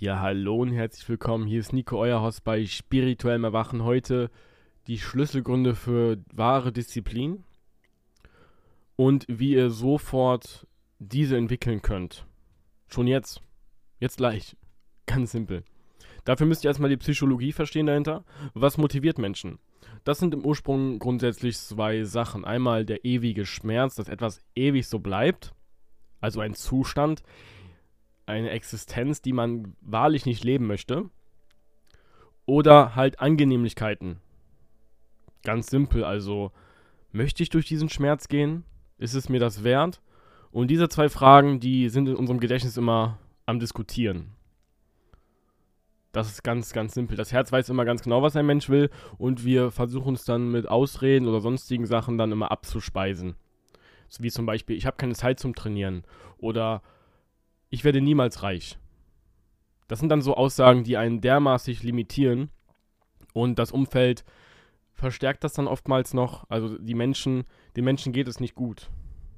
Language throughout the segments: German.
Ja, hallo und herzlich willkommen. Hier ist Nico, euer Host bei Spirituellem Erwachen. Heute die Schlüsselgründe für wahre Disziplin und wie ihr sofort diese entwickeln könnt. Schon jetzt. Jetzt gleich. Ganz simpel. Dafür müsst ihr erstmal die Psychologie verstehen dahinter. Was motiviert Menschen? Das sind im Ursprung grundsätzlich zwei Sachen. Einmal der ewige Schmerz, dass etwas ewig so bleibt. Also ein Zustand, eine Existenz, die man wahrlich nicht leben möchte. Oder halt Angenehmlichkeiten. Ganz simpel, also möchte ich durch diesen Schmerz gehen? Ist es mir das wert? Und diese zwei Fragen, die sind in unserem Gedächtnis immer am Diskutieren. Das ist ganz, ganz simpel. Das Herz weiß immer ganz genau, was ein Mensch will, und wir versuchen es dann mit Ausreden oder sonstigen Sachen dann immer abzuspeisen. So wie zum Beispiel, ich habe keine Zeit zum Trainieren oder ich werde niemals reich. Das sind dann so Aussagen, die einen dermaßen limitieren, und das Umfeld verstärkt das dann oftmals noch. Also den Menschen geht es nicht gut.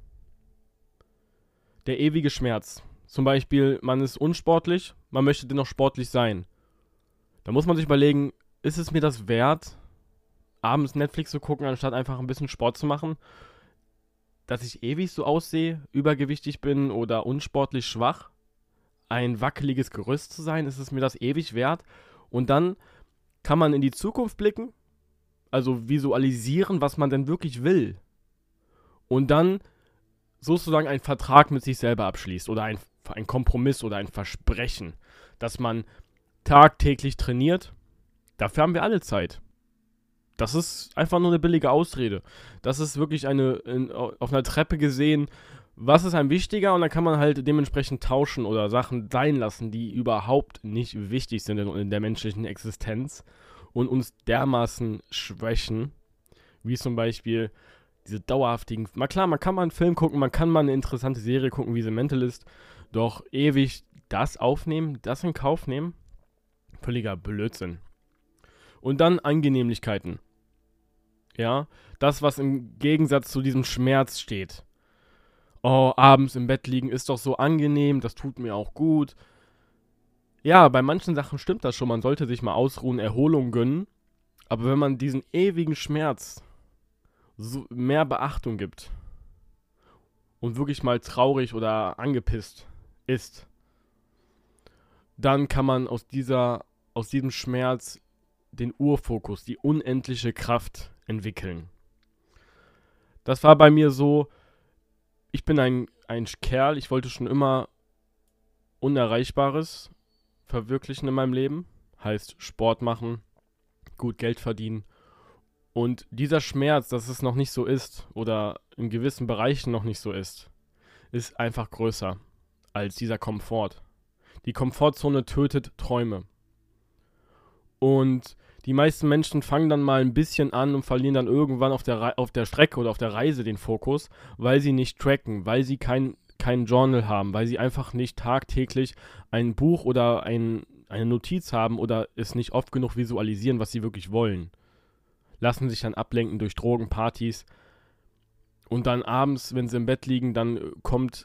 Der ewige Schmerz. Zum Beispiel, man ist unsportlich, man möchte dennoch sportlich sein. Da muss man sich überlegen, ist es mir das wert, abends Netflix zu gucken, anstatt einfach ein bisschen Sport zu machen? Dass ich ewig so aussehe, übergewichtig bin oder unsportlich schwach? Ein wackeliges Gerüst zu sein, ist es mir das ewig wert? Und dann kann man in die Zukunft blicken, also visualisieren, was man denn wirklich will. Und dann sozusagen einen Vertrag mit sich selber abschließt oder ein Kompromiss oder ein Versprechen, dass man tagtäglich trainiert. Dafür haben wir alle Zeit. Das ist einfach nur eine billige Ausrede. Das ist wirklich auf einer Treppe gesehen, was ist einem wichtiger, und dann kann man halt dementsprechend tauschen oder Sachen sein lassen, die überhaupt nicht wichtig sind in der menschlichen Existenz und uns dermaßen schwächen, wie zum Beispiel diese dauerhaftigen. Na klar, man kann mal einen Film gucken, man kann mal eine interessante Serie gucken, wie The Mentalist, doch ewig das aufnehmen, das in Kauf nehmen, völliger Blödsinn. Und dann Angenehmlichkeiten. Ja, das, was im Gegensatz zu diesem Schmerz steht. Oh, abends im Bett liegen ist doch so angenehm, das tut mir auch gut. Ja, bei manchen Sachen stimmt das schon, man sollte sich mal ausruhen, Erholung gönnen. Aber wenn man diesen ewigen Schmerz so mehr Beachtung gibt und wirklich mal traurig oder angepisst ist, dann kann man aus diesem Schmerz den Urfokus, die unendliche Kraft entwickeln. Das war bei mir so, ich bin ein Kerl, ich wollte schon immer Unerreichbares verwirklichen in meinem Leben. Heißt Sport machen, gut Geld verdienen. Und dieser Schmerz, dass es noch nicht so ist oder in gewissen Bereichen noch nicht so ist einfach größer als dieser Komfort. Die Komfortzone tötet Träume. Und die meisten Menschen fangen dann mal ein bisschen an und verlieren dann irgendwann auf der Strecke oder auf der Reise den Fokus, weil sie nicht tracken, weil sie kein Journal haben, weil sie einfach nicht tagtäglich ein Buch oder eine Notiz haben oder es nicht oft genug visualisieren, was sie wirklich wollen. Lassen sich dann ablenken durch Drogen, Partys, und dann abends, wenn sie im Bett liegen, dann kommt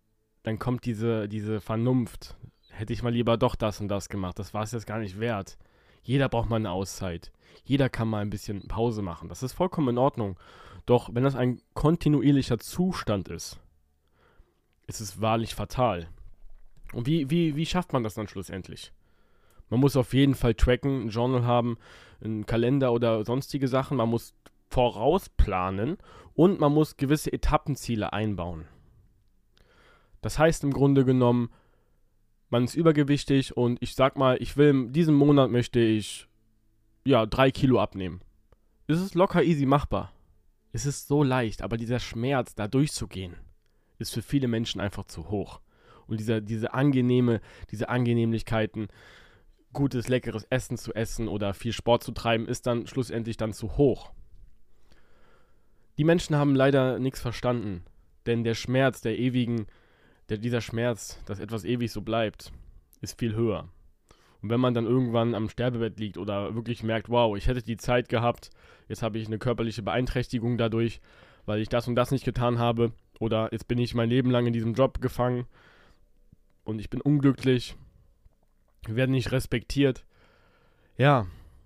diese Vernunft. Hätte ich mal lieber doch das und das gemacht, das war es jetzt gar nicht wert. Jeder braucht mal eine Auszeit. Jeder kann mal ein bisschen Pause machen. Das ist vollkommen in Ordnung. Doch wenn das ein kontinuierlicher Zustand ist es wahrlich fatal. Und wie schafft man das dann schlussendlich? Man muss auf jeden Fall tracken, ein Journal haben, einen Kalender oder sonstige Sachen. Man muss vorausplanen und man muss gewisse Etappenziele einbauen. Das heißt im Grunde genommen, man ist übergewichtig und ich sag mal, diesen Monat möchte ich 3 Kilo abnehmen. Es ist locker easy machbar. Es ist so leicht, aber dieser Schmerz, da durchzugehen, ist für viele Menschen einfach zu hoch. Und diese Angenehmlichkeiten, gutes, leckeres Essen zu essen oder viel Sport zu treiben, ist dann schlussendlich dann zu hoch. Die Menschen haben leider nichts verstanden, denn der Schmerz dieser Schmerz, dass etwas ewig so bleibt, ist viel höher. Und wenn man dann irgendwann am Sterbebett liegt oder wirklich merkt, wow, ich hätte die Zeit gehabt, jetzt habe ich eine körperliche Beeinträchtigung dadurch, weil ich das und das nicht getan habe, oder jetzt bin ich mein Leben lang in diesem Job gefangen und ich bin unglücklich wir werden nicht respektiert. Ja,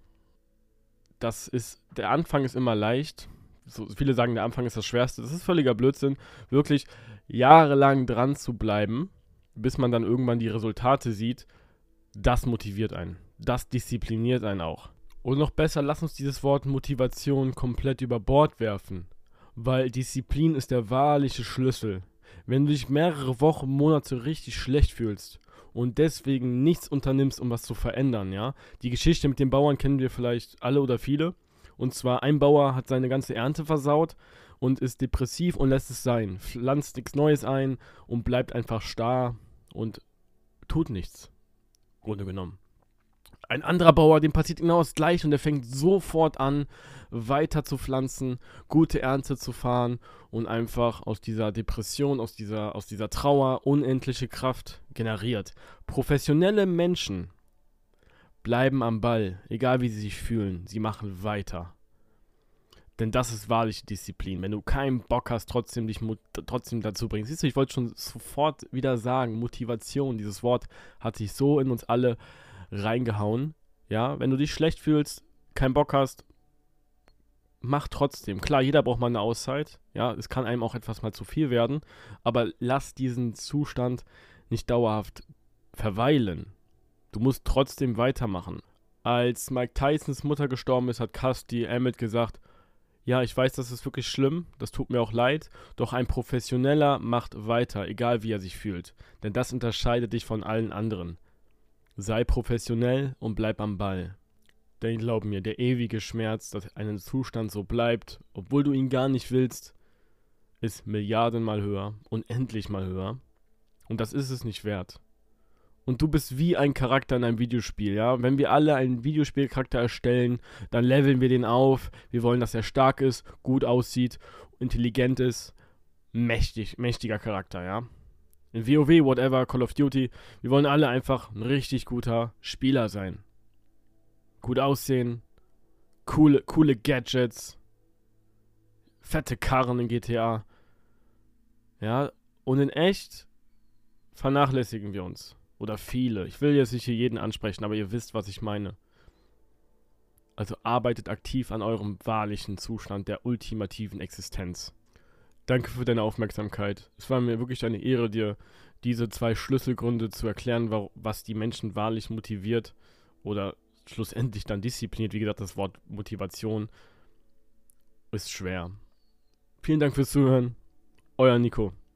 der Anfang ist immer leicht. So, viele sagen, der Anfang ist das Schwerste. Das ist völliger Blödsinn. Wirklich jahrelang dran zu bleiben, bis man dann irgendwann die Resultate sieht, das motiviert einen. Das diszipliniert einen auch. Und noch besser, lass uns dieses Wort Motivation komplett über Bord werfen. Weil Disziplin ist der wahrliche Schlüssel. Wenn du dich mehrere Wochen, Monate richtig schlecht fühlst und deswegen nichts unternimmst, um was zu verändern, ja. Die Geschichte mit den Bauern kennen wir vielleicht alle oder viele. Und zwar, ein Bauer hat seine ganze Ernte versaut und ist depressiv und lässt es sein. Pflanzt nichts Neues ein und bleibt einfach starr und tut nichts. Im Grunde genommen. Ein anderer Bauer, dem passiert genau das Gleiche und der fängt sofort an, weiter zu pflanzen, gute Ernte zu fahren und einfach aus dieser Depression, aus dieser Trauer unendliche Kraft generiert. Professionelle Menschen bleiben am Ball, egal wie sie sich fühlen, sie machen weiter. Denn das ist wahrliche Disziplin. Wenn du keinen Bock hast, trotzdem dazu bringst. Siehst du, ich wollte schon sofort wieder sagen, Motivation, dieses Wort hat sich so in uns alle reingehauen. Ja, wenn du dich schlecht fühlst, keinen Bock hast, mach trotzdem. Klar, jeder braucht mal eine Auszeit. Ja, es kann einem auch etwas mal zu viel werden. Aber lass diesen Zustand nicht dauerhaft verweilen. Du musst trotzdem weitermachen. Als Mike Tysons Mutter gestorben ist, hat Casti Emmett gesagt, ja, ich weiß, das ist wirklich schlimm, das tut mir auch leid, doch ein Professioneller macht weiter, egal wie er sich fühlt. Denn das unterscheidet dich von allen anderen. Sei professionell und bleib am Ball. Denn glaub mir, der ewige Schmerz, dass ein Zustand so bleibt, obwohl du ihn gar nicht willst, ist Milliardenmal höher, unendlich mal höher. Und das ist es nicht wert. Und du bist wie ein Charakter in einem Videospiel, ja? Wenn wir alle einen Videospielcharakter erstellen, dann leveln wir den auf. Wir wollen, dass er stark ist, gut aussieht, intelligent ist, mächtiger Charakter, ja? In WoW, whatever, Call of Duty, wir wollen alle einfach ein richtig guter Spieler sein. Gut aussehen, coole Gadgets, fette Karren in GTA. Ja, und in echt vernachlässigen wir uns. Oder viele. Ich will jetzt nicht hier jeden ansprechen, aber ihr wisst, was ich meine. Also arbeitet aktiv an eurem wahrlichen Zustand der ultimativen Existenz. Danke für deine Aufmerksamkeit. Es war mir wirklich eine Ehre, dir diese 2 Schlüsselgründe zu erklären, was die Menschen wahrlich motiviert oder schlussendlich dann diszipliniert. Wie gesagt, das Wort Motivation ist schwer. Vielen Dank fürs Zuhören. Euer Nico.